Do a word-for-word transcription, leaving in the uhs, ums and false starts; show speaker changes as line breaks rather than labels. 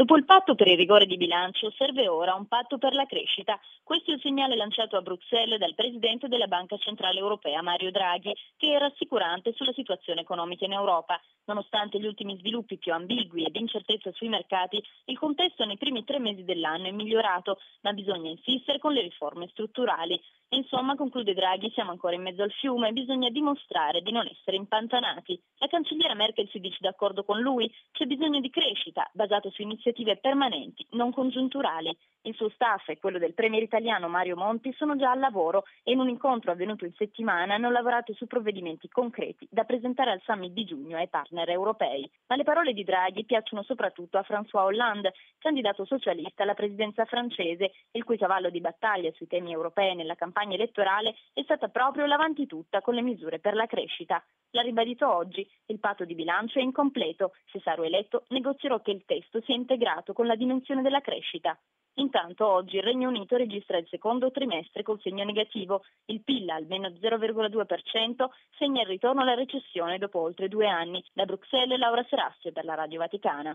Dopo il patto per il rigore di bilancio serve ora un patto per la crescita. Questo è il segnale lanciato a Bruxelles dal presidente della Banca Centrale Europea Mario Draghi, che è rassicurante sulla situazione economica in Europa. Nonostante gli ultimi sviluppi più ambigui e di incertezza sui mercati, il contesto nei primi tre mesi dell'anno è migliorato, ma bisogna insistere con le riforme strutturali. Insomma, conclude Draghi, siamo ancora in mezzo al fiume e bisogna dimostrare di non essere impantanati. La cancelliera Merkel si dice d'accordo con lui, c'è bisogno di crescita, basato su iniziative permanenti, non congiunturali. Il suo staff e quello del premier italiano Mario Monti sono già al lavoro e in un incontro avvenuto in settimana hanno lavorato su provvedimenti concreti da presentare al summit di giugno ai partner europei. Ma le parole di Draghi piacciono soprattutto a François Hollande, candidato socialista alla presidenza francese, il cui cavallo di battaglia sui temi europei nella campagna elettorale è stata proprio l'avanti tutta con le misure per la crescita. L'ha ribadito oggi, il patto di bilancio è incompleto, se sarò eletto negozierò che il testo sia integrato con la dimensione della crescita. Intanto oggi il Regno Unito registra il secondo trimestre col segno negativo, il P I L al meno zero virgola due per cento segna il ritorno alla recessione dopo oltre due anni. Da Bruxelles Laura Serassio per la Radio Vaticana.